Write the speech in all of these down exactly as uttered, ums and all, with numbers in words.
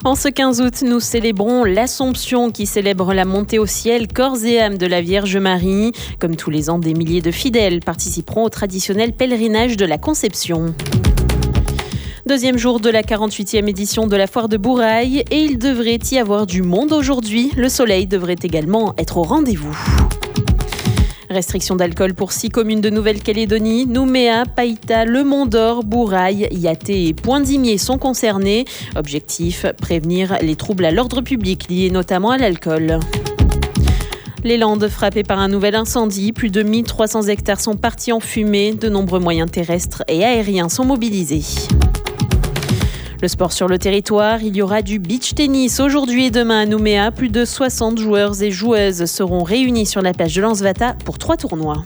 En ce quinze août, nous célébrons l'Assomption qui célèbre la montée au ciel corps et âme de la Vierge Marie. Comme tous les ans, des milliers de fidèles participeront au traditionnel pèlerinage de la Conception. Deuxième jour de la quarante-huitième édition de la foire de Bourail et il devrait y avoir du monde aujourd'hui. Le soleil devrait également être au rendez-vous. Restriction d'alcool pour six communes de Nouvelle-Calédonie. Nouméa, Païta, Le Mont-d'Or, Bourail, Yaté et Pointe-d'Imier sont concernés. Objectif, prévenir les troubles à l'ordre public liés notamment à l'alcool. Les Landes frappées par un nouvel incendie. Plus de mille trois cents hectares sont partis en fumée. De nombreux moyens terrestres et aériens sont mobilisés. Le sport sur le territoire, il y aura du beach tennis aujourd'hui et demain à Nouméa. Plus de soixante joueurs et joueuses seront réunis sur la plage de Lansvata pour trois tournois.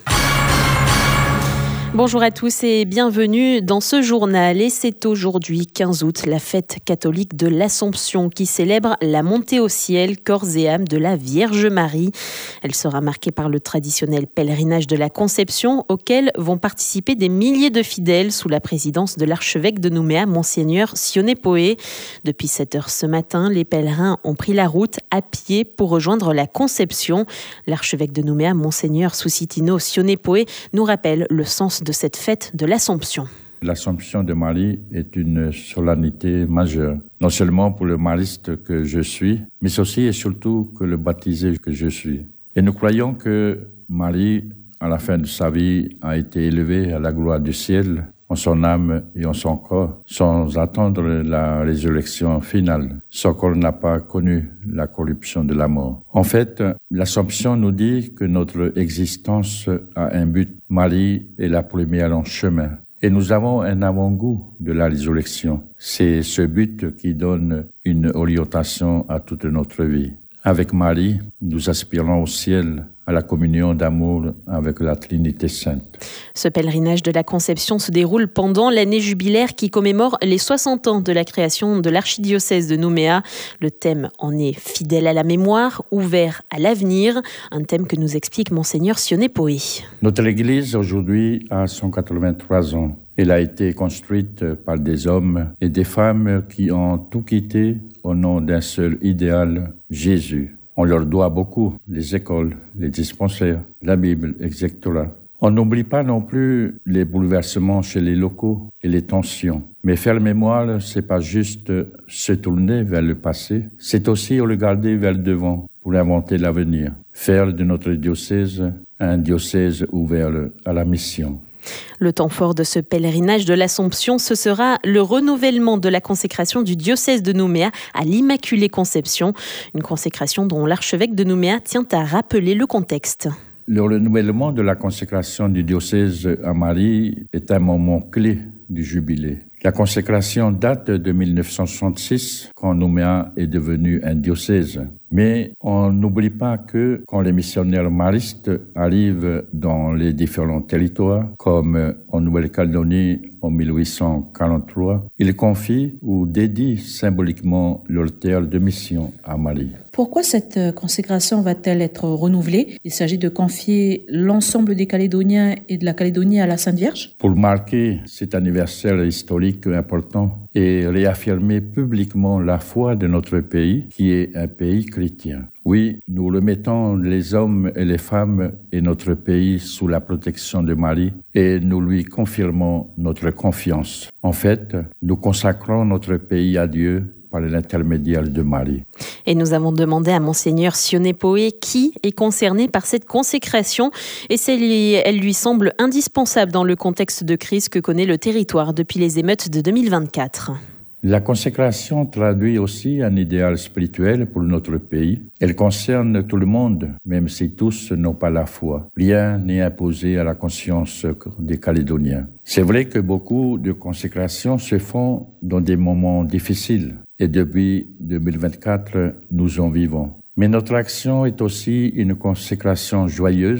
Bonjour à tous et bienvenue dans ce journal. Et c'est aujourd'hui, quinze août, la fête catholique de l'Assomption qui célèbre la montée au ciel corps et âme de la Vierge Marie. Elle sera marquée par le traditionnel pèlerinage de la Conception auquel vont participer des milliers de fidèles sous la présidence de l'archevêque de Nouméa, Monseigneur Sionnet Poé. Depuis sept heures ce matin, les pèlerins ont pris la route à pied pour rejoindre la Conception. L'archevêque de Nouméa, Monseigneur Susitino Sionnet Poé, nous rappelle le sens de cette fête de l'Assomption. L'Assomption de Marie est une solennité majeure, non seulement pour le mariste que je suis, mais aussi et surtout que le baptisé que je suis. Et nous croyons que Marie, à la fin de sa vie, a été élevée à la gloire du ciel, en son âme et en son corps, sans attendre la résurrection finale. Son corps n'a pas connu la corruption de la mort. En fait, l'Assomption nous dit que notre existence a un but. Marie est la première en chemin. Et nous avons un avant-goût de la résurrection. C'est ce but qui donne une orientation à toute notre vie. Avec Marie, nous aspirons au ciel, à la communion d'amour avec la Trinité Sainte. Ce pèlerinage de la Conception se déroule pendant l'année jubilaire qui commémore les soixante ans de la création de l'archidiocèse de Nouméa. Le thème en est fidèle à la mémoire, ouvert à l'avenir, un thème que nous explique Monseigneur Sionnet Poé. Notre Église aujourd'hui a cent quatre-vingt-trois ans. Elle a été construite par des hommes et des femmes qui ont tout quitté au nom d'un seul idéal, Jésus. On leur doit beaucoup, les écoles, les dispensaires, la Bible, et cetera. On n'oublie pas non plus les bouleversements chez les locaux et les tensions. Mais faire mémoire, c'est pas juste se tourner vers le passé, c'est aussi regarder vers le devant pour inventer l'avenir. Faire de notre diocèse un diocèse ouvert à la mission. Le temps fort de ce pèlerinage de l'Assomption, ce sera le renouvellement de la consécration du diocèse de Nouméa à l'Immaculée Conception. Une consécration dont l'archevêque de Nouméa tient à rappeler le contexte. Le renouvellement de la consécration du diocèse à Marie est un moment clé du jubilé. La consécration date de mille neuf cent soixante-six, quand Nouméa est devenu un diocèse. Mais on n'oublie pas que quand les missionnaires maristes arrivent dans les différents territoires, comme en Nouvelle-Calédonie en mille huit cent quarante-trois, ils confient ou dédient symboliquement leur terre de mission à Marie. Pourquoi cette consécration va-t-elle être renouvelée ? Il s'agit de confier l'ensemble des Calédoniens et de la Calédonie à la Sainte Vierge ? Pour marquer cet anniversaire historique important et réaffirmer publiquement la foi de notre pays, qui est un pays chrétien. Oui, nous remettons les hommes et les femmes et notre pays sous la protection de Marie et nous lui confirmons notre confiance. En fait, nous consacrons notre pays à Dieu par l'intermédiaire de Marie. Et nous avons demandé à Monseigneur Sionnet Poé qui est concerné par cette consécration et elle lui semble indispensable dans le contexte de crise que connaît le territoire depuis les émeutes de deux mille vingt-quatre. La consécration traduit aussi un idéal spirituel pour notre pays. Elle concerne tout le monde, même si tous n'ont pas la foi. Rien n'est imposé à la conscience des Calédoniens. C'est vrai que beaucoup de consécrations se font dans des moments difficiles. Et depuis deux mille vingt-quatre, nous en vivons. Mais notre action est aussi une consécration joyeuse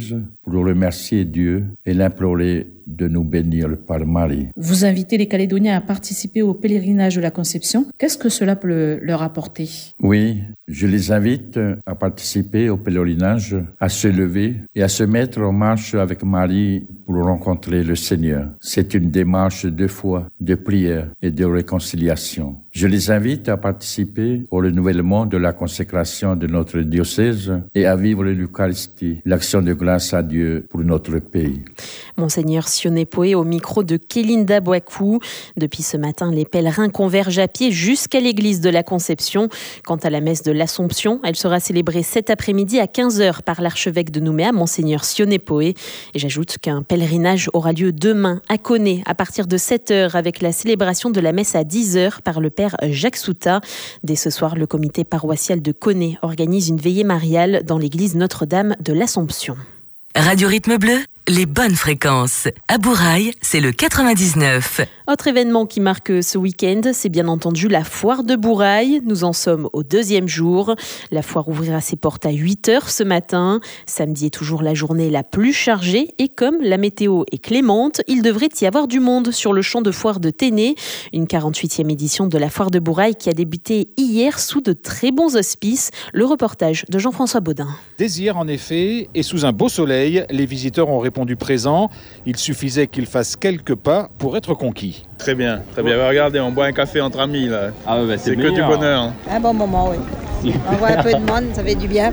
pour remercier Dieu et l'implorer de nous bénir par Marie. Vous invitez les Calédoniens à participer au pèlerinage de la Conception. Qu'est-ce que cela peut leur apporter? Oui, je les invite à participer au pèlerinage, à se lever et à se mettre en marche avec Marie pour rencontrer le Seigneur. C'est une démarche de foi, de prière et de réconciliation. Je les invite à participer au renouvellement de la consécration de notre diocèse et à vivre l'Eucharistie, l'action de grâce à Dieu pour notre pays. Monseigneur Sionepoé au micro de Kélinda Boakou. Depuis ce matin, les pèlerins convergent à pied jusqu'à l'église de la Conception. Quant à la messe de l'Assomption, elle sera célébrée cet après-midi à quinze heures par l'archevêque de Nouméa, Monseigneur Sionepoé. Et j'ajoute qu'un pèlerinage aura lieu demain à Koné à partir de sept heures avec la célébration de la messe à dix heures par le père Jacques Souta. Dès ce soir, le comité paroissial de Koné organise une veillée mariale dans l'église Notre-Dame de l'Assomption. Radio Rythme Bleu, les bonnes fréquences. À Bourail, c'est le quatre-vingt-dix-neuf. Autre événement qui marque ce week-end, c'est bien entendu la foire de Bourail. Nous en sommes au deuxième jour. La foire ouvrira ses portes à huit heures ce matin. Samedi est toujours la journée la plus chargée et comme la météo est clémente, il devrait y avoir du monde sur le champ de foire de Téné. Une quarante-huitième édition de la foire de Bourail qui a débuté hier sous de très bons auspices. Le reportage de Jean-François Baudin. Dès hier en effet, et sous un beau soleil, les visiteurs ont répondu présent. Il suffisait qu'ils fassent quelques pas pour être conquis. Très bien, très bien. Regardez, on boit un café entre amis là. Ah ouais, bah c'est, c'est que du bonheur. Un bon moment, oui. On voit un peu de monde, ça fait du bien.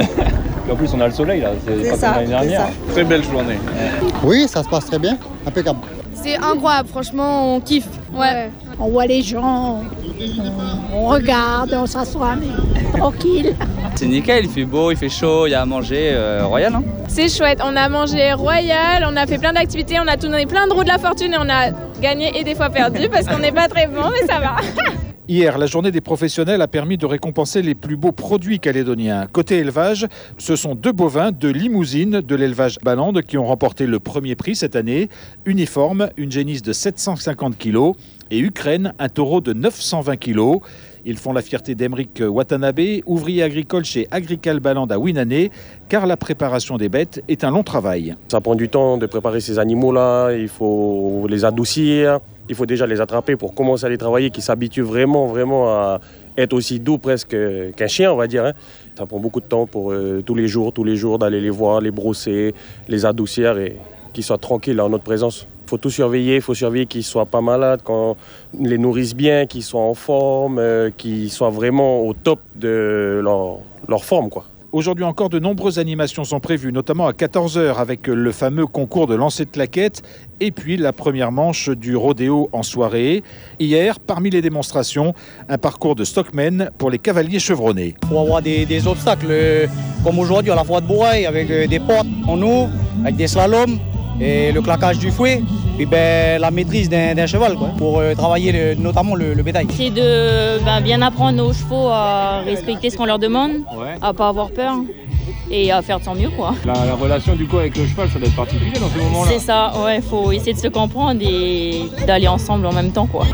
En plus, on a le soleil là. C'est, c'est pas ça, comme l'année dernière. ça. Très belle journée. Oui, ça se passe très bien, impeccable. C'est incroyable, franchement, on kiffe. Ouais. ouais. On voit les gens, on, on regarde, on s'assoit, mais tranquille. C'est nickel, il fait beau, il fait chaud, il y a à manger euh, royal. Hein. C'est chouette, on a mangé royal, on a fait plein d'activités, on a tourné plein de roues de la fortune et on a gagné et des fois perdu parce qu'on n'est pas très bon, mais ça va. Hier, la journée des professionnels a permis de récompenser les plus beaux produits calédoniens. Côté élevage, ce sont deux bovins de Limousine de l'élevage Balande qui ont remporté le premier prix cette année. Uniforme, une génisse de sept cent cinquante kilos et Ukraine, un taureau de neuf cent vingt kilos. Ils font la fierté d'Emeric Watanabe, ouvrier agricole chez Agrical Balande à Winané, car la préparation des bêtes est un long travail. Ça prend du temps de préparer ces animaux-là, il faut les adoucir, il faut déjà les attraper pour commencer à les travailler, qu'ils s'habituent vraiment, vraiment à être aussi doux presque qu'un chien, on va dire. Ça prend beaucoup de temps pour euh, tous les jours, tous les jours d'aller les voir, les brosser, les adoucir et qu'ils soient tranquilles en notre présence. Il faut tout surveiller, il faut surveiller qu'ils ne soient pas malades, qu'on les nourrisse bien, qu'ils soient en forme, euh, qu'ils soient vraiment au top de leur, leur forme, quoi. Aujourd'hui encore, de nombreuses animations sont prévues, notamment à quatorze heures avec le fameux concours de lancer de claquettes et puis la première manche du rodéo en soirée. Hier, parmi les démonstrations, un parcours de stockmen pour les cavaliers chevronnés. Il faut avoir des, des obstacles, comme aujourd'hui à la foire de Bourail, avec des portes en ouvre, avec des slaloms et le claquage du fouet. Et ben, la maîtrise d'un, d'un cheval quoi, pour euh, travailler le, notamment le, le bétail. C'est de ben, bien apprendre aux chevaux à respecter ce qu'on leur demande, ouais. à pas avoir peur et à faire de son mieux. Quoi. La, la relation du coup avec le cheval, ça doit être particulier dans ce moment-là. C'est ça, ouais, faut essayer de se comprendre et d'aller ensemble en même temps. Quoi.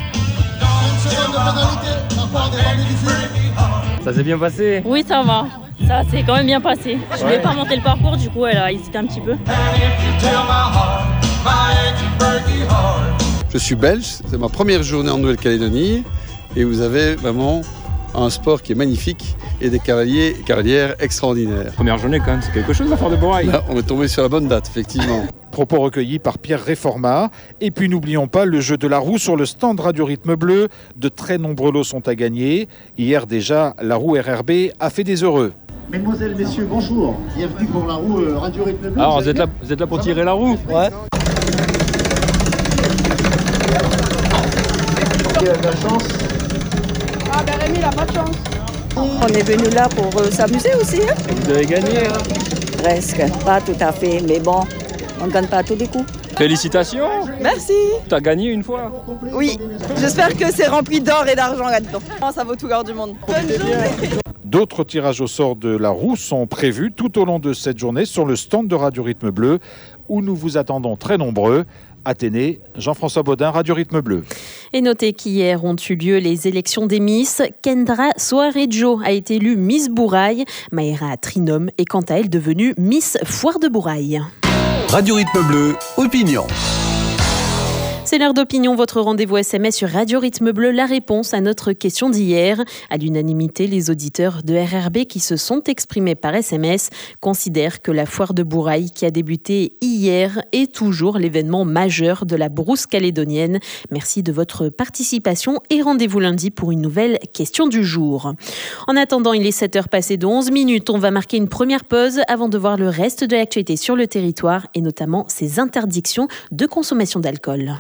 Ça s'est bien passé? Oui, ça va. Ça s'est quand même bien passé. Je ne voulais pas monter le parcours, du coup elle a hésité un petit peu. Je suis belge, c'est ma première journée en Nouvelle-Calédonie et vous avez vraiment un sport qui est magnifique et des cavaliers et cavalières extraordinaires. Première journée quand même, c'est quelque chose la foire de Bourail. Là, on est tombé sur la bonne date, effectivement. Propos recueillis par Pierre Réformat. Et puis n'oublions pas le jeu de la roue sur le stand Radio Rythme Bleu. De très nombreux lots sont à gagner. Hier déjà, la roue R R B a fait des heureux. Mesdemoiselles, messieurs, bonjour. Bienvenue pour la roue Radio Rythme Bleu. Alors, vous êtes là, vous êtes là pour tirer la roue? Ouais. Qui a de la chance? Ah ben Rémi, il a pas de chance. On est venu là pour euh, s'amuser aussi. Hein? Vous avez gagné? Presque, pas tout à fait, mais bon, on ne gagne pas à tous les coups. Félicitations! Merci! T'as gagné une fois? Oui, j'espère que c'est rempli d'or et d'argent là-dedans. Ça vaut tout l'or du monde. Bonne journée! D'autres tirages au sort de la roue sont prévus tout au long de cette journée sur le stand de Radio Rythme Bleu où nous vous attendons très nombreux. Athénée, Jean-François Baudin, Radio Rythme Bleu. Et notez qu'hier ont eu lieu les élections des Miss. Kendra Soarejo a été élue Miss Bourail. Maïra Trinom est quant à elle devenue Miss Foire de Bourail. Radio Rythme Bleu, opinion. C'est l'heure d'opinion, votre rendez-vous S M S sur Radio Rythme Bleu. La réponse à notre question d'hier. À l'unanimité, les auditeurs de R R B qui se sont exprimés par S M S considèrent que la foire de Bourail qui a débuté hier est toujours l'événement majeur de la brousse calédonienne. Merci de votre participation et rendez-vous lundi pour une nouvelle question du jour. En attendant, il est sept heures passées de onze minutes. On va marquer une première pause avant de voir le reste de l'actualité sur le territoire et notamment ces interdictions de consommation d'alcool.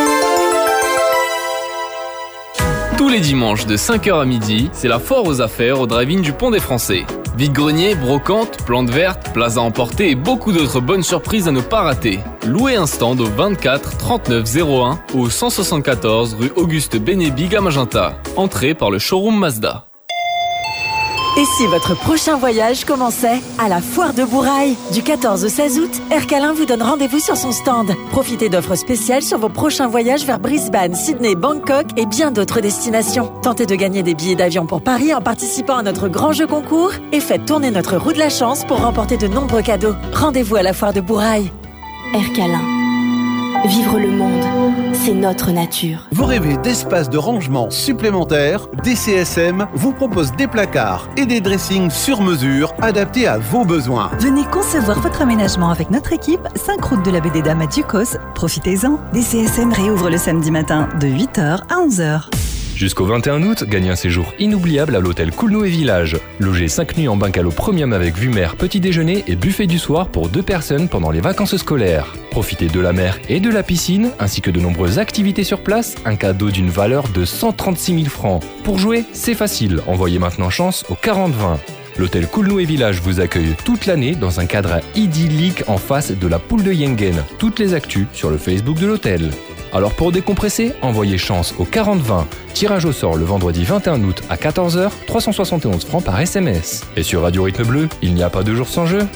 Tous les dimanches de cinq heures à midi, c'est la foire aux affaires au drive-in du Pont des Français. Vide-grenier, brocante, plantes vertes, plaza à emporter et beaucoup d'autres bonnes surprises à ne pas rater. Louez un stand au vingt-quatre trente-neuf zéro un ou au cent soixante-quatorze rue Auguste Bénébig à Magenta. Entrée par le showroom Mazda. Et si votre prochain voyage commençait à la foire de Bourail? Du quatorze au seize août, Air Calin vous donne rendez-vous sur son stand. Profitez d'offres spéciales sur vos prochains voyages vers Brisbane, Sydney, Bangkok et bien d'autres destinations. Tentez de gagner des billets d'avion pour Paris en participant à notre grand jeu concours et faites tourner notre roue de la chance pour remporter de nombreux cadeaux. Rendez-vous à la foire de Bourail. Air Calin. Vivre le monde, c'est notre nature. Vous rêvez d'espace de rangement supplémentaires? D C S M vous propose des placards et des dressings sur mesure adaptés à vos besoins. Venez concevoir votre aménagement avec notre équipe, cinq route de la baie des Dames à Ducos. Profitez-en. D C S M réouvre le samedi matin de huit heures à onze heures. Jusqu'au vingt et un août, gagnez un séjour inoubliable à l'hôtel Coulnou et Village. Logez cinq nuits en bungalow premium avec vue mer, petit déjeuner et buffet du soir pour deux personnes pendant les vacances scolaires. Profitez de la mer et de la piscine, ainsi que de nombreuses activités sur place, un cadeau d'une valeur de cent trente-six mille francs. Pour jouer, c'est facile, envoyez maintenant chance au quarante vingt. L'hôtel Coulnou et Village vous accueille toute l'année dans un cadre idyllique en face de la poule de Yengen. Toutes les actus sur le Facebook de l'hôtel. Alors pour décompresser, envoyez chance au quarante vingt. Tirage au sort le vendredi vingt et un août à quatorze heures, trois cent soixante et onze francs par S M S. Et sur Radio Rythme Bleu, il n'y a pas de jour sans jeu.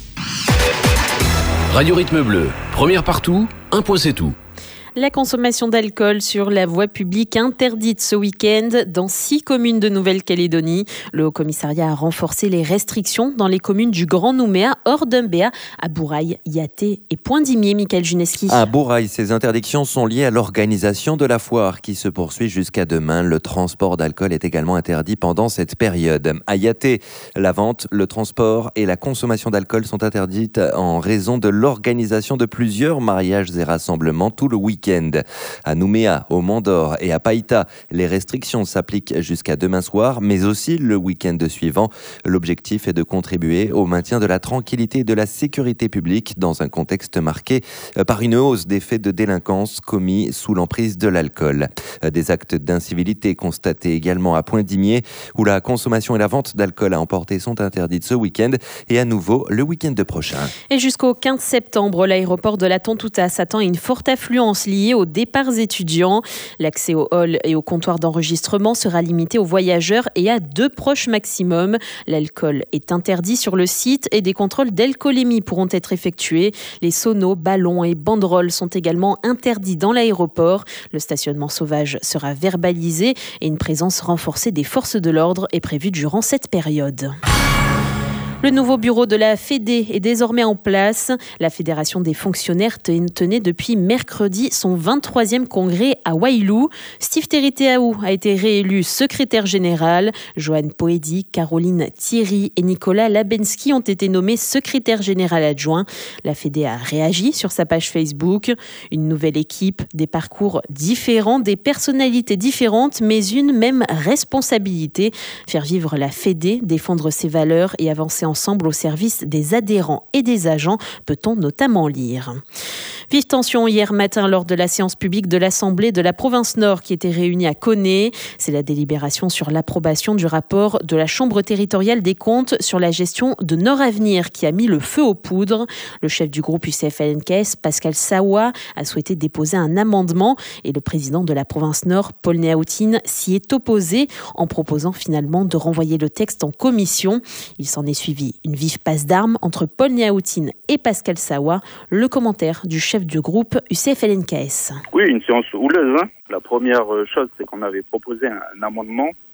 Radio Rythme Bleu, première partout, un point c'est tout. La consommation d'alcool sur la voie publique interdite ce week-end dans six communes de Nouvelle-Calédonie. Le Haut-Commissariat a renforcé les restrictions dans les communes du Grand Nouméa, Ordembéa, à Bourail, Yaté et Pointe-d'Imier. Michael Juneski. À Bourail, ces interdictions sont liées à l'organisation de la foire qui se poursuit jusqu'à demain. Le transport d'alcool est également interdit pendant cette période. À Yaté, la vente, le transport et la consommation d'alcool sont interdites en raison de l'organisation de plusieurs mariages et rassemblements tout le week-end. À Nouméa, au Mont d'Or et à Païta, les restrictions s'appliquent jusqu'à demain soir, mais aussi le week-end suivant. L'objectif est de contribuer au maintien de la tranquillité et de la sécurité publique dans un contexte marqué par une hausse des faits de délinquance commis sous l'emprise de l'alcool. Des actes d'incivilité constatés également à Pointe-d'Imier, où la consommation et la vente d'alcool à emporter sont interdites ce week-end et à nouveau le week-end prochain. Et jusqu'au quinze septembre, l'aéroport de la Tontouta s'attend à une forte affluence liée aux départs étudiants. L'accès au hall et au comptoir d'enregistrement sera limité aux voyageurs et à deux proches maximum. L'alcool est interdit sur le site et des contrôles d'alcoolémie pourront être effectués. Les sonos, ballons et banderoles sont également interdits dans l'aéroport. Le stationnement sauvage sera verbalisé et une présence renforcée des forces de l'ordre est prévue durant cette période. Le nouveau bureau de la Fédé est désormais en place. La Fédération des fonctionnaires tenait depuis mercredi son vingt-troisième congrès à Wailou. Steve Teriteaou a été réélu secrétaire général. Joanne Poedi, Caroline Thierry et Nicolas Labensky ont été nommés secrétaire général adjoint. La Fédé a réagi sur sa page Facebook. Une nouvelle équipe, des parcours différents, des personnalités différentes, mais une même responsabilité. Faire vivre la Fédé, défendre ses valeurs et avancer en ensemble au service des adhérents et des agents, peut-on notamment lire. Vive tension hier matin lors de la séance publique de l'Assemblée de la province Nord qui était réunie à Koné. C'est la délibération sur l'approbation du rapport de la Chambre territoriale des comptes sur la gestion de Nord Avenir qui a mis le feu aux poudres. Le chef du groupe U C F L N K S, Pascal Sawa, a souhaité déposer un amendement et le président de la province Nord, Paul Néautine, s'y est opposé en proposant finalement de renvoyer le texte en commission. Il s'en est suivi une vive passe d'armes entre Paul Néautine et Pascal Sawa. Le commentaire du chef du groupe U C F L N K S. Oui, une séance houleuse. Hein. La première chose, c'est qu'on avait proposé un amendement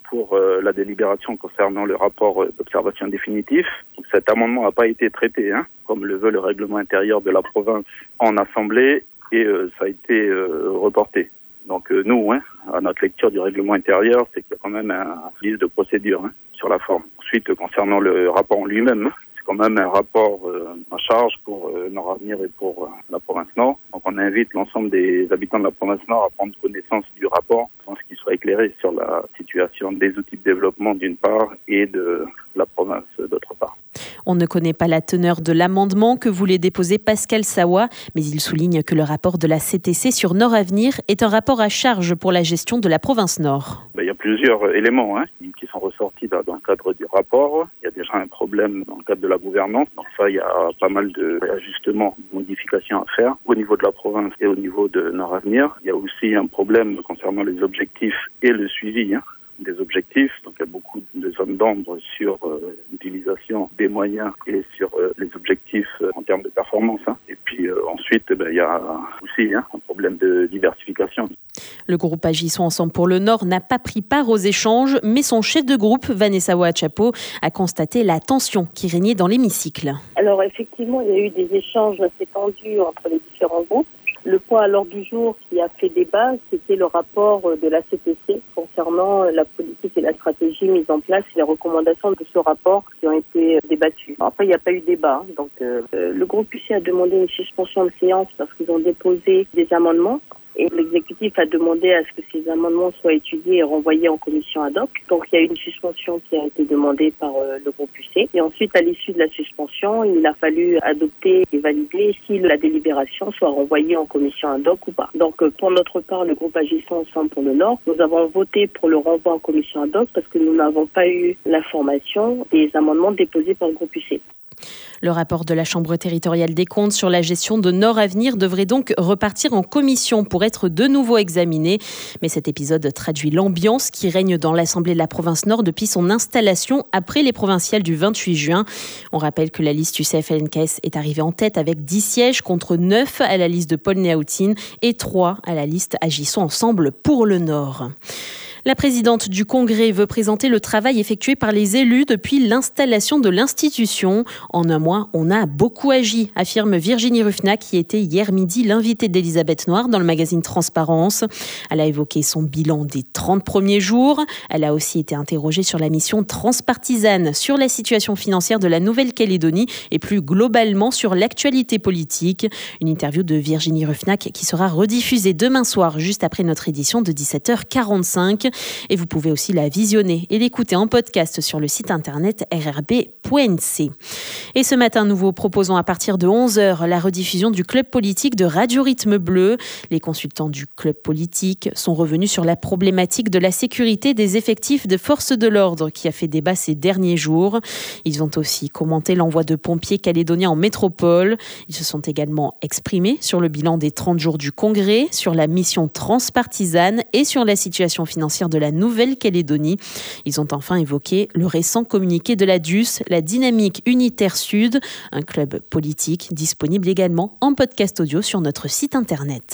pour euh, la délibération concernant le rapport euh, d'observation définitif. Cet amendement n'a pas été traité, hein, comme le veut le règlement intérieur de la province en assemblée, et euh, ça a été euh, reporté. Donc euh, nous, hein, à notre lecture du règlement intérieur, c'est qu'il y a quand même un liste de procédure hein, sur la forme. Ensuite, concernant le rapport en lui-même, hein, c'est quand même un rapport euh, en charge pour euh, Nord-Avenir et pour euh, la province Nord. Donc on invite l'ensemble des habitants de la province Nord à prendre connaissance du rapport, sans ce qui soit éclairé sur la situation des outils de développement d'une part et de la province d'autre part. On ne connaît pas la teneur de l'amendement que voulait déposer Pascal Sawa, mais il souligne que le rapport de la C T C sur Nord-Avenir est un rapport à charge pour la gestion de la province Nord. Ben, il y a plusieurs éléments hein, qui sont ressortis dans, dans le cadre du rapport. Il y a déjà un problème dans le cadre de la gouvernance. Donc ça, il y a pas mal d'ajustements, de modifications à faire au niveau de la province et au niveau de Nord-Avenir. Il y a aussi un problème concernant les objectifs et le suivi hein, des objectifs. Donc il y a beaucoup de zones d'ombre sur euh, l'utilisation des moyens et sur euh, les objectifs euh, en termes de performance. Hein. Et puis euh, ensuite, ben, il y a aussi hein, un problème de diversification. Le groupe Agissons Ensemble pour le Nord n'a pas pris part aux échanges, mais son chef de groupe, Vanessa Ouachapo, a constaté la tension qui régnait dans l'hémicycle. Alors effectivement, il y a eu des échanges assez tendus entre les différents groupes. Le point à l'ordre du jour qui a fait débat, c'était le rapport de la C T C concernant la politique et la stratégie mise en place et les recommandations de ce rapport qui ont été débattues. Après, il n'y a pas eu débat. Donc, euh, le groupe U C a demandé une suspension de séance parce qu'ils ont déposé des amendements. Et l'exécutif a demandé à ce que ces amendements soient étudiés et renvoyés en commission ad hoc. Donc il y a eu une suspension qui a été demandée par euh, le groupe U C. Et ensuite, à l'issue de la suspension, il a fallu adopter et valider si la délibération soit renvoyée en commission ad hoc ou pas. Donc euh, pour notre part, le groupe Agissons Ensemble pour le Nord, nous avons voté pour le renvoi en commission ad hoc parce que nous n'avons pas eu l'information des amendements déposés par le groupe U C. Le rapport de la Chambre territoriale des comptes sur la gestion de Nord-Avenir devrait donc repartir en commission pour être de nouveau examiné. Mais cet épisode traduit l'ambiance qui règne dans l'Assemblée de la province Nord depuis son installation après les provinciales du vingt-huit juin. On rappelle que la liste U C F L N K S est arrivée en tête avec dix sièges contre neuf à la liste de Paul Néautine et trois à la liste Agissons Ensemble pour le Nord. La présidente du Congrès veut présenter le travail effectué par les élus depuis l'installation de l'institution. En un mois, on a beaucoup agi, affirme Virginie Ruffnac, qui était hier midi l'invitée d'Elisabeth Noir dans le magazine Transparence. Elle a évoqué son bilan des trente premiers jours. Elle a aussi été interrogée sur la mission transpartisane, sur la situation financière de la Nouvelle-Calédonie et plus globalement sur l'actualité politique. Une interview de Virginie Ruffnac qui sera rediffusée demain soir, juste après notre édition de dix-sept heures quarante-cinq. Et vous pouvez aussi la visionner et l'écouter en podcast sur le site internet r r b point n c. Et ce matin, nous vous proposons à partir de onze heures la rediffusion du club politique de Radio Rythme Bleu. Les consultants du club politique sont revenus sur la problématique de la sécurité des effectifs de forces de l'ordre qui a fait débat ces derniers jours. Ils ont aussi commenté l'envoi de pompiers calédoniens en métropole. Ils se sont également exprimés sur le bilan des trente jours du Congrès, sur la mission transpartisane et sur la situation financière de la Nouvelle-Calédonie. Ils ont enfin évoqué le récent communiqué de la D U S, la Dynamique Unitaire Sud, un club politique disponible également en podcast audio sur notre site internet.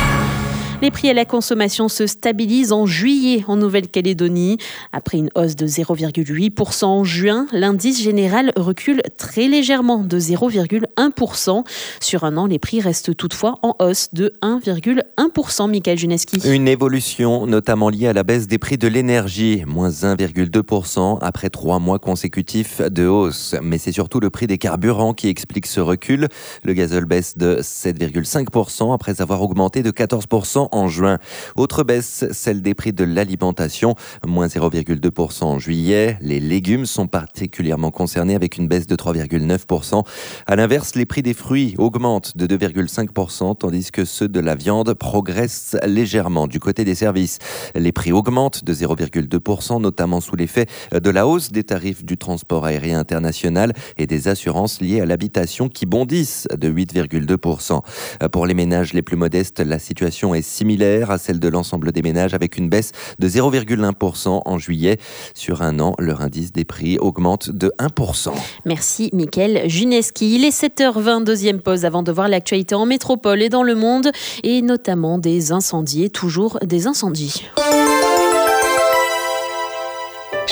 Les prix à la consommation se stabilisent en juillet en Nouvelle-Calédonie. Après une hausse de zéro virgule huit pour cent en juin, l'indice général recule très légèrement de zéro virgule un pour cent. Sur un an, les prix restent toutefois en hausse de un virgule un pour cent. Michael Juneski. Une évolution notamment liée à la baisse des prix de l'énergie, moins un virgule deux pour cent après trois mois consécutifs de hausse. Mais c'est surtout le prix des carburants qui explique ce recul. Le gazole baisse de sept virgule cinq pour cent après avoir augmenté de quatorze pour cent en juin. Autre baisse, celle des prix de l'alimentation, moins zéro virgule deux pour cent en juillet. Les légumes sont particulièrement concernés avec une baisse de trois virgule neuf pour cent. À l'inverse, les prix des fruits augmentent de deux virgule cinq pour cent, tandis que ceux de la viande progressent légèrement. Du côté des services, les prix augmentent de zéro virgule deux pour cent, notamment sous l'effet de la hausse des tarifs du transport aérien international et des assurances liées à l'habitation qui bondissent de huit virgule deux pour cent. Pour les ménages les plus modestes, la situation est similaire à celle de l'ensemble des ménages avec une baisse de zéro virgule un pour cent en juillet. Sur un an, leur indice des prix augmente de un pour cent. Merci Michael Juneski. Il est sept heures vingt, deuxième pause avant de voir l'actualité en métropole et dans le monde et notamment des incendies, toujours des incendies.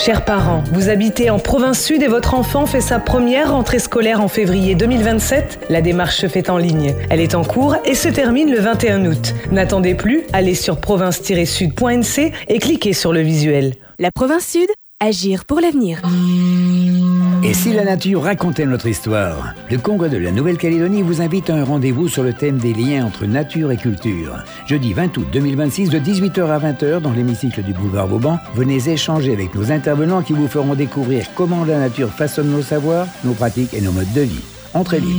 Chers parents, vous habitez en province sud et votre enfant fait sa première rentrée scolaire en février deux mille vingt-sept. La démarche se fait en ligne. Elle est en cours et se termine le vingt et un août. N'attendez plus, allez sur province tiret sud point n c et cliquez sur le visuel. La province sud, agir pour l'avenir. Et si la nature racontait notre histoire? Le Congrès de la Nouvelle-Calédonie vous invite à un rendez-vous sur le thème des liens entre nature et culture. Jeudi vingt août deux mille vingt-six, de dix-huit heures à vingt heures, dans l'hémicycle du boulevard Vauban, venez échanger avec nos intervenants qui vous feront découvrir comment la nature façonne nos savoirs, nos pratiques et nos modes de vie. Entrée libre.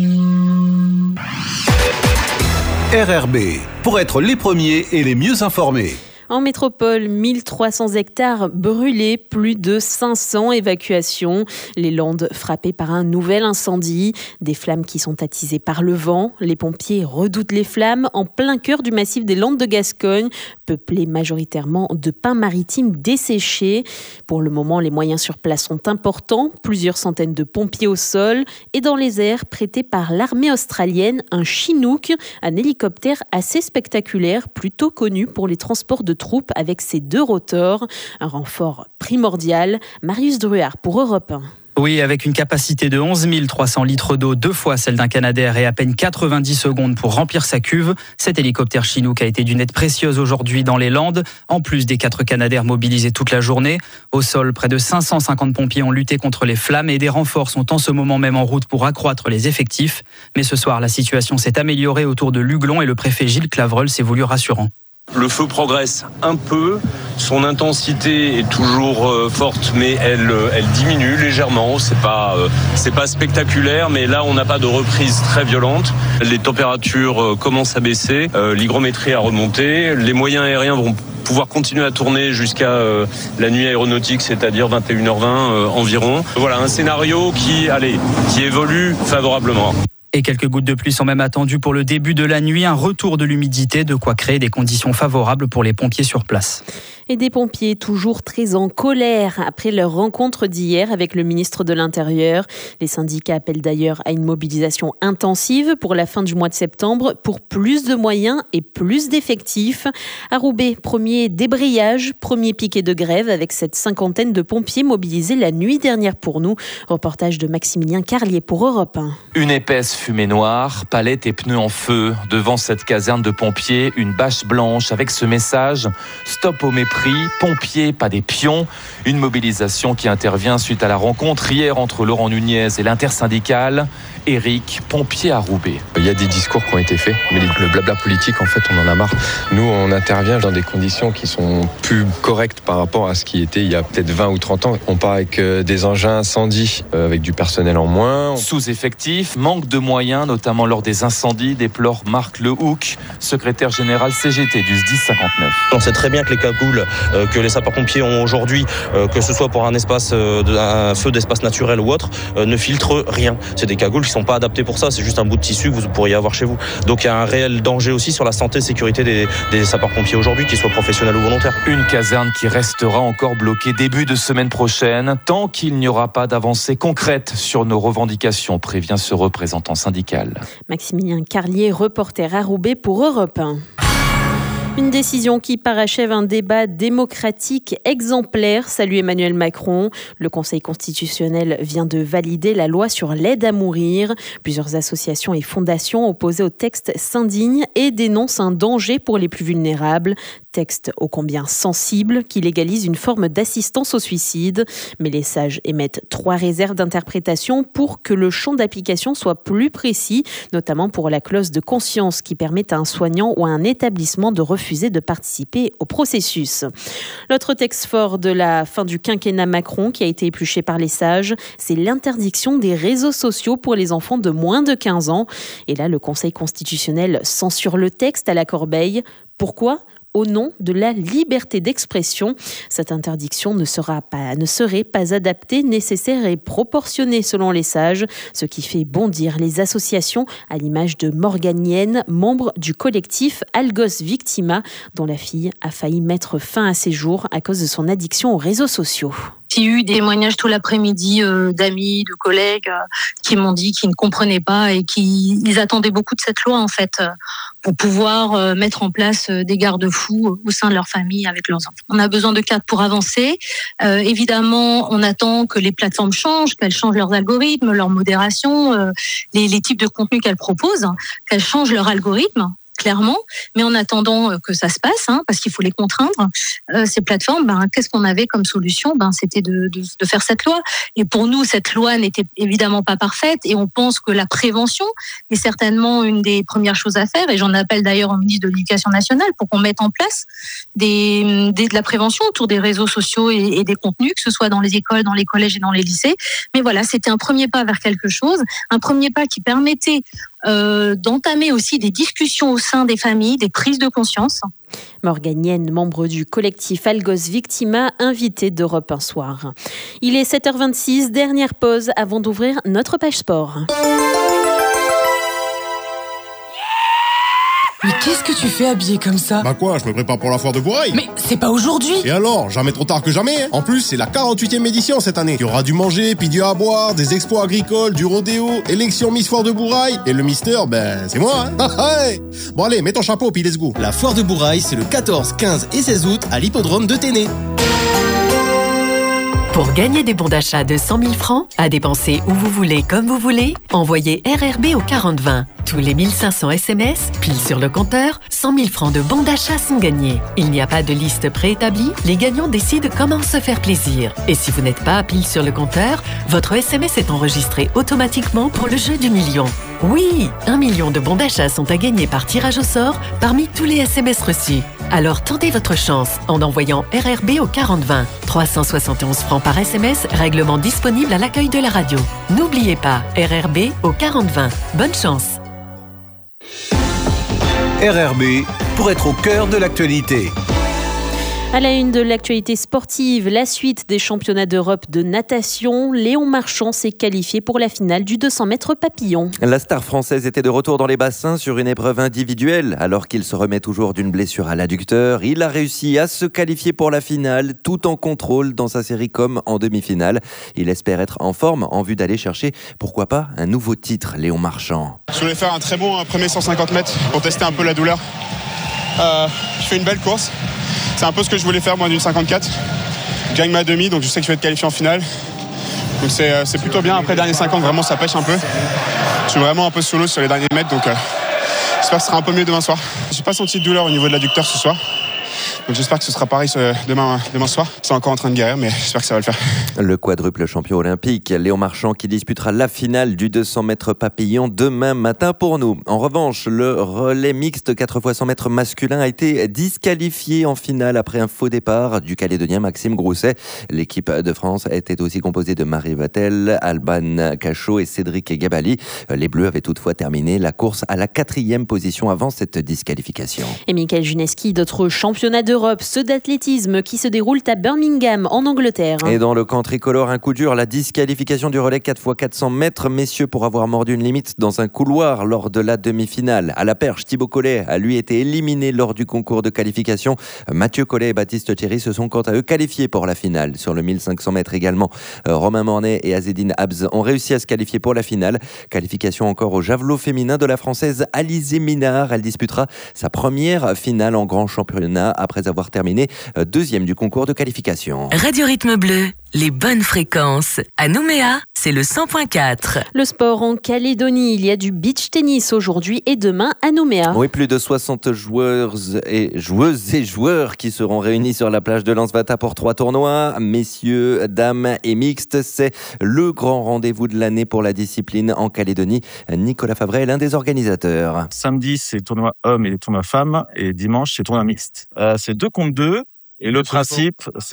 R R B, pour être les premiers et les mieux informés. En métropole, mille trois cents hectares brûlés, plus de cinq cents évacuations. Les Landes frappées par un nouvel incendie. Des flammes qui sont attisées par le vent. Les pompiers redoutent les flammes en plein cœur du massif des Landes de Gascogne, peuplé majoritairement de pins maritimes desséchés. Pour le moment, les moyens sur place sont importants. Plusieurs centaines de pompiers au sol et dans les airs, prêtés par l'armée australienne, un Chinook, un hélicoptère assez spectaculaire, plutôt connu pour les transports de troupes avec ses deux rotors. Un renfort primordial. Marius Druard pour Europe un. Oui, avec une capacité de onze mille trois cents litres d'eau, deux fois celle d'un Canadair et à peine quatre-vingt-dix secondes pour remplir sa cuve, cet hélicoptère Chinook a été d'une aide précieuse aujourd'hui dans les Landes, en plus des quatre Canadaires mobilisés toute la journée. Au sol, près de cinq cent cinquante pompiers ont lutté contre les flammes et des renforts sont en ce moment même en route pour accroître les effectifs. Mais ce soir, la situation s'est améliorée autour de Luglon et le préfet Gilles Clavreul s'est voulu rassurant. Le feu progresse un peu, son intensité est toujours euh, forte, mais elle, euh, elle diminue légèrement. C'est pas, euh, c'est pas spectaculaire, mais là on n'a pas de reprise très violente. Les températures euh, commencent à baisser, euh, l'hygrométrie a remonté, les moyens aériens vont pouvoir continuer à tourner jusqu'à euh, la nuit aéronautique, c'est-à-dire vingt et une heures vingt euh, environ. Voilà un scénario qui, allez, qui évolue favorablement. Et quelques gouttes de pluie sont même attendues pour le début de la nuit. Un retour de l'humidité, de quoi créer des conditions favorables pour les pompiers sur place. Et des pompiers toujours très en colère après leur rencontre d'hier avec le ministre de l'Intérieur. Les syndicats appellent d'ailleurs à une mobilisation intensive pour la fin du mois de septembre pour plus de moyens et plus d'effectifs. À Roubaix, premier débrayage, premier piquet de grève avec cette cinquantaine de pompiers mobilisés la nuit dernière pour nous. Reportage de Maximilien Carlier pour Europe un. Une épaisse fumée noire, palettes et pneus en feu. Devant cette caserne de pompiers, une bâche blanche avec ce message « Stop au mépris ». Pompiers, pas des pions. Une mobilisation qui intervient suite à la rencontre hier entre Laurent Nunez et l'intersyndicale. Éric, pompier à Roubaix. Il y a des discours qui ont été faits, mais le blabla politique, en fait, on en a marre. Nous, on intervient dans des conditions qui sont plus correctes par rapport à ce qui était il y a peut-être vingt ou trente ans. On part avec des engins incendies, avec du personnel en moins. Sous-effectif, manque de moyens, notamment lors des incendies, déplore Marc Lehoucq, secrétaire général C G T du S D I S cinquante-neuf. On sait très bien que les cagoules euh, que les sapeurs-pompiers ont aujourd'hui, euh, que ce soit pour un espace, euh, un feu d'espace naturel ou autre, euh, ne filtrent rien. C'est des cagoules qui sont pas adaptés pour ça, c'est juste un bout de tissu que vous pourriez avoir chez vous. Donc il y a un réel danger aussi sur la santé et sécurité des, des sapeurs-pompiers aujourd'hui, qu'ils soient professionnels ou volontaires. Une caserne qui restera encore bloquée début de semaine prochaine, tant qu'il n'y aura pas d'avancée concrète sur nos revendications, prévient ce représentant syndical. Maximilien Carlier, reporter à Roubaix pour Europe un. Une décision qui parachève un débat démocratique exemplaire, salue Emmanuel Macron. Le Conseil constitutionnel vient de valider la loi sur l'aide à mourir. Plusieurs associations et fondations opposées au texte s'indignent et dénoncent un danger pour les plus vulnérables. Texte ô combien sensible qui légalise une forme d'assistance au suicide. Mais les sages émettent trois réserves d'interprétation pour que le champ d'application soit plus précis, notamment pour la clause de conscience qui permet à un soignant ou à un établissement de refuser de participer au processus. L'autre texte fort de la fin du quinquennat Macron qui a été épluché par les sages, c'est l'interdiction des réseaux sociaux pour les enfants de moins de quinze ans. Et là, le Conseil constitutionnel censure le texte à la corbeille. Pourquoi ? Au nom de la liberté d'expression. Cette interdiction ne sera pas, ne serait pas adaptée, nécessaire et proportionnée selon les sages, ce qui fait bondir les associations à l'image de Morgane Yen, membre du collectif Algos Victima, dont la fille a failli mettre fin à ses jours à cause de son addiction aux réseaux sociaux. J'ai eu des témoignages tout l'après-midi euh, d'amis, de collègues euh, qui m'ont dit qu'ils ne comprenaient pas et qu'ils ils attendaient beaucoup de cette loi en fait euh, pour pouvoir euh, mettre en place euh, des garde-fous au sein de leur famille avec leurs enfants. On a besoin de cadres pour avancer. Euh, évidemment, on attend que les plateformes changent, qu'elles changent leurs algorithmes, leur modération, euh, les, les types de contenus qu'elles proposent, qu'elles changent leur algorithme. Clairement, mais en attendant que ça se passe, hein, parce qu'il faut les contraindre, euh, ces plateformes, ben, qu'est-ce qu'on avait comme solution? Ben, c'était de, de, de faire cette loi. Et pour nous, cette loi n'était évidemment pas parfaite, et on pense que la prévention est certainement une des premières choses à faire. Et j'en appelle d'ailleurs au ministre de l'Éducation nationale pour qu'on mette en place des, des, de la prévention autour des réseaux sociaux et, et des contenus, que ce soit dans les écoles, dans les collèges et dans les lycées. Mais voilà, c'était un premier pas vers quelque chose, un premier pas qui permettait Euh, d'entamer aussi des discussions au sein des familles, des prises de conscience. Morgane Yen, membre du collectif Algos Victima, invité d'Europe un soir. Il est sept heures vingt-six, dernière pause avant d'ouvrir notre page sport. Mais qu'est-ce que tu fais habillé comme ça? Bah quoi, je me prépare pour la foire de Bourail. Mais c'est pas aujourd'hui. Et alors, jamais trop tard que jamais. Hein. En plus, c'est la quarante-huitième édition cette année. Il y aura du manger, puis du à boire, des expos agricoles, du rodéo, élection Miss Foire de Bourail. Et le Mister, ben, c'est moi. Hein. Bon allez, mets ton chapeau, puis let's go. La foire de Bourail, c'est le quatorze, quinze et seize août à l'hippodrome de Téné. Pour gagner des bons d'achat de cent mille francs, à dépenser où vous voulez, comme vous voulez, envoyez R R B au quarante vingt. Tous les mille cinq cents S M S, pile sur le compteur, cent mille francs de bons d'achat sont gagnés. Il n'y a pas de liste préétablie, les gagnants décident comment se faire plaisir. Et si vous n'êtes pas pile sur le compteur, votre S M S est enregistré automatiquement pour le jeu du million. Oui, un million de bons d'achat sont à gagner par tirage au sort parmi tous les S M S reçus. Alors tentez votre chance en envoyant R R B au quarante vingt. trois cent soixante et onze francs par S M S, règlement disponible à l'accueil de la radio. N'oubliez pas, R R B au quarante vingt. Bonne chance. R R B, pour être au cœur de l'actualité. À la une de l'actualité sportive, la suite des championnats d'Europe de natation. Léon Marchand s'est qualifié pour la finale du deux cents mètres papillon. La star française était de retour dans les bassins sur une épreuve individuelle. Alors qu'il se remet toujours d'une blessure à l'adducteur, il a réussi à se qualifier pour la finale, tout en contrôle dans sa série comme en demi-finale. Il espère être en forme en vue d'aller chercher, pourquoi pas, un nouveau titre, Léon Marchand. Je voulais faire un très bon premier cent cinquante mètres pour tester un peu la douleur. Euh, je fais une belle course. C'est un peu ce que je voulais faire moi d'une cinquante-quatre. Je gagne ma demi, donc je sais que je vais être qualifié en finale. Donc c'est, euh, c'est plutôt bien. Après dernier cinquante, vraiment ça pêche un peu. Je suis vraiment un peu solo sur les derniers mètres, donc euh, j'espère que ce sera un peu mieux demain soir. J'ai pas senti de douleur au niveau de l'adducteur ce soir. Donc j'espère que ce sera pareil demain, demain soir. C'est encore en train de guérir, mais j'espère que ça va le faire. Le quadruple champion olympique, Léon Marchand, qui disputera la finale du deux cents mètres papillon demain matin pour nous. En revanche, le relais mixte quatre fois cent mètres masculin a été disqualifié en finale après un faux départ du Calédonien Maxime Grousset. L'équipe de France était aussi composée de Marie Vatel, Alban Cachot et Cédric Gabali. Les Bleus avaient toutefois terminé la course à la quatrième position avant cette disqualification. Et Michael Juneski, d'autres championnats d'Europe, ceux d'athlétisme qui se déroulent à Birmingham en Angleterre. Et dans le camp tricolore, un coup dur, la disqualification du relais quatre fois quatre cents mètres, messieurs, pour avoir mordu une limite dans un couloir lors de la demi-finale. À la perche, Thibaut Collet a lui été éliminé lors du concours de qualification. Mathieu Collet et Baptiste Thierry se sont quant à eux qualifiés pour la finale. Sur le mille cinq cents mètres également, Romain Mornay et Azedine Habs ont réussi à se qualifier pour la finale. Qualification encore au javelot féminin de la Française Alizé Minard. Elle disputera sa première finale en grand championnat après avoir terminé deuxième du concours de qualification. Radio Rythme Bleu, les bonnes fréquences. À Nouméa, c'est le cent point quatre. Le sport en Calédonie, il y a du beach tennis aujourd'hui et demain à Nouméa. Oui, plus de soixante joueurs et joueuses et joueurs qui seront réunis sur la plage de Lansvata pour trois tournois. Messieurs, dames et mixtes, c'est le grand rendez-vous de l'année pour la discipline en Calédonie. Nicolas Favret est l'un des organisateurs. Samedi, c'est tournoi hommes et tournoi femmes, et dimanche, c'est tournoi mixte. Euh, c'est deux contre deux. Et le principe, c'est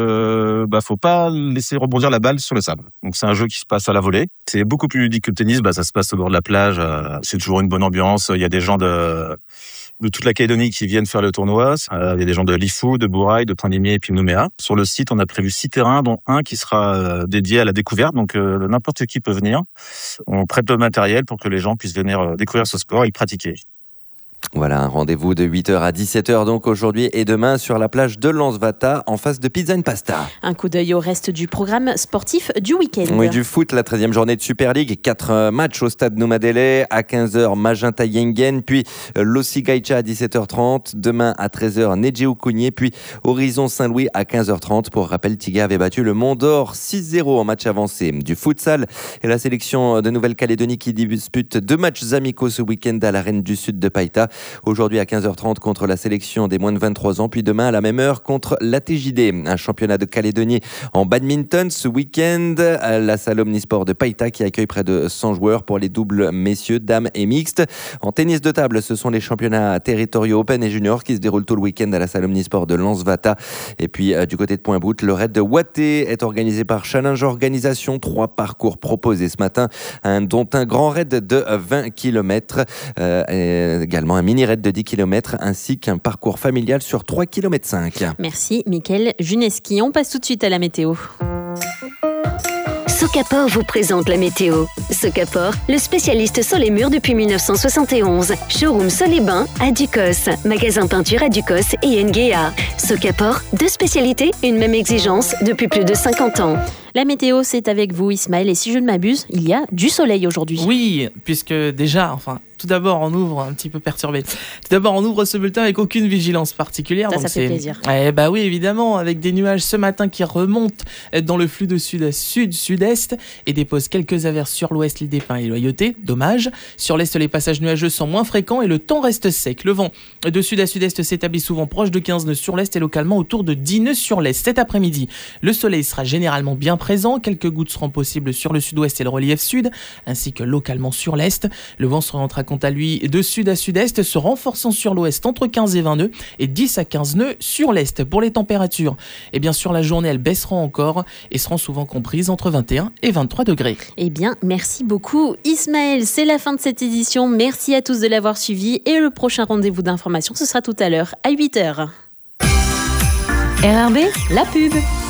que bah faut pas laisser rebondir la balle sur le sable. Donc c'est un jeu qui se passe à la volée. C'est beaucoup plus ludique que le tennis. Bah ça se passe au bord de la plage. C'est toujours une bonne ambiance. Il y a des gens de de toute la Calédonie qui viennent faire le tournoi. Il y a des gens de Lifou, de Bourail, de Point-Limier et puis Nouméa. Sur le site, on a prévu six terrains, dont un qui sera dédié à la découverte. Donc euh, n'importe qui peut venir. On prête le matériel pour que les gens puissent venir découvrir ce sport et le pratiquer. Voilà, un rendez-vous de huit heures à dix-sept heures donc aujourd'hui et demain sur la plage de Lansvata en face de Pizza and Pasta. Un coup d'œil au reste du programme sportif du week-end. Oui, du foot, la treizième journée de Super League, quatre matchs au stade Noumadélé, à quinze heures Magenta Yengen, puis Lossi Gaïcha à dix-sept heures trente, demain à treize heures Nedjé Kounié, puis Horizon Saint-Louis à quinze heures trente. Pour rappel, Tiga avait battu le Mont d'Or six zéro en match avancé. Du futsal et la sélection de Nouvelle-Calédonie qui dispute deux matchs amicaux ce week-end à l'Arène du Sud de Païta. Aujourd'hui à quinze heures trente contre la sélection des moins de vingt-trois ans, puis demain à la même heure contre l'A T J D. Un championnat de Calédonie en badminton ce week-end à la salle Omnisport de Païta qui accueille près de cent joueurs pour les doubles messieurs, dames et mixtes. En tennis de table, ce sont les championnats territoriaux Open et Junior qui se déroulent tout le week-end à la salle Omnisport de Lansvata. Et puis euh, du côté de Pointe-Boute, le raid de Waté est organisé par Challenge Organisation. Trois parcours proposés ce matin, un, dont un grand raid de vingt kilomètres, euh, également un mini raid de dix kilomètres ainsi qu'un parcours familial sur trois virgule cinq kilomètres. Merci Mickaël Juneski. On passe tout de suite à la météo. Socapor vous présente la météo. Socapor, le spécialiste sol et murs depuis mille neuf cent soixante et onze. Showroom sol et bain à Ducos. Magasin peinture à Ducos et Nguéa. Socapor, deux spécialités, une même exigence depuis plus de cinquante ans. La météo, c'est avec vous Ismaël, et si je ne m'abuse, il y a du soleil aujourd'hui. Oui, puisque déjà, enfin, tout d'abord on ouvre un petit peu perturbé. Tout d'abord on ouvre ce bulletin avec aucune vigilance particulière. Ça, donc ça c'est... fait plaisir. Eh bah oui, évidemment, avec des nuages ce matin qui remontent dans le flux de sud à sud-sud-est et déposent quelques averses sur l'ouest, l'île des Pins et Loyauté. Dommage. Sur l'est, les passages nuageux sont moins fréquents et le temps reste sec. Le vent de sud à sud-est s'établit souvent proche de quinze nœuds sur l'est et localement autour de dix nœuds sur l'est. Cet après-midi, le soleil sera généralement bien présent. Quelques gouttes seront possibles sur le sud-ouest et le relief sud, ainsi que localement sur l'est. Le vent se remontera quant à lui de sud à sud-est, se renforçant sur l'ouest entre quinze et vingt nœuds et dix à quinze nœuds sur l'est. Pour les températures, et bien sûr la journée, elles baisseront encore et seront souvent comprises entre vingt et un et vingt-trois degrés. Eh bien, merci beaucoup Ismaël. C'est la fin de cette édition. Merci à tous de l'avoir suivi et le prochain rendez-vous d'information, ce sera tout à l'heure à huit heures. R R B, la pub.